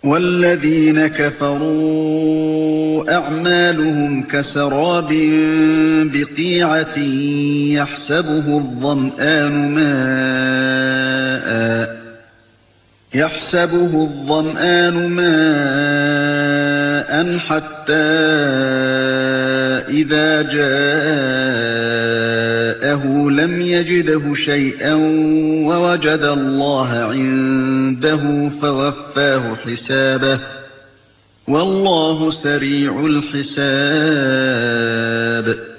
وَالَّذِينَ كَفَرُوا أَعْمَالُهُمْ كَسَرَابٍ بِقِيعَةٍ يَحْسَبُهُ الظَّمْآنُ مَاءً حَتَّىٰ إِذَا جَاءَهُ لَمْ يَجِدْهُ شَيْئًا وَوَجَدَ اللَّهَ عِندَهُ فَوَفَّاهُ حِسَابَهُ ۗ وَاللَّهُ سَرِيعُ الْحِسَابِ